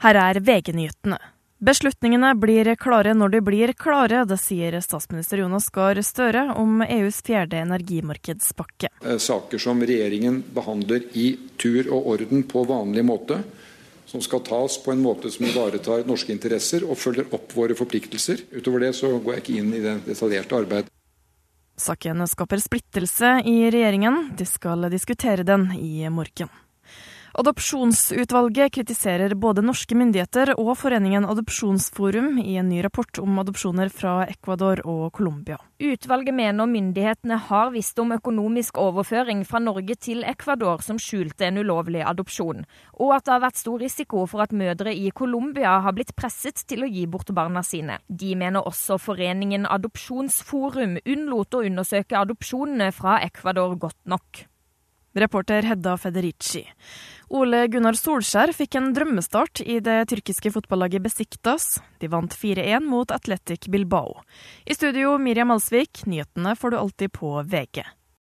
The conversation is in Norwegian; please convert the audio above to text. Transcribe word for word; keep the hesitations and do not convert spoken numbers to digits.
Her er V G-nyhetene. Beslutningene blir klare når de blir klare, det sier statsminister Jonas Gahr Støre om E U's fjerde energimarkedspakke. Saker som regjeringen behandler i tur og orden på vanlig måte, som skal tas på en måte som ivaretar norske interesser og følger opp våre forpliktelser. Utover det så går jeg ikke inn i det detaljerte arbeidet. Saken skaper splittelse i regjeringen. De skal diskutere den i morgen. Adopsjonsutvalget kritiserer både norske myndigheter og foreningen Adopsjonsforum i en ny rapport om adopsjoner fra Ecuador og Colombia. Utvalget mener myndighetene har visst om økonomisk overføring fra Norge til Ecuador som skjulte en ulovlig adopsjon, og at det har vært stor risiko for at mødre i Colombia har blitt presset til å gi bort barna sine. De mener også foreningen Adopsjonsforum unnlot å undersøke adopsjonene fra Ecuador godt nok. Reporter Hedda Federici. Ole Gunnar Solskjær fikk en drømmestart i det tyrkiske fotballaget Besiktas. De vant fire en mot Athletic Bilbao. I studio Miriam Alsvik, nyhetene får du alltid på V G.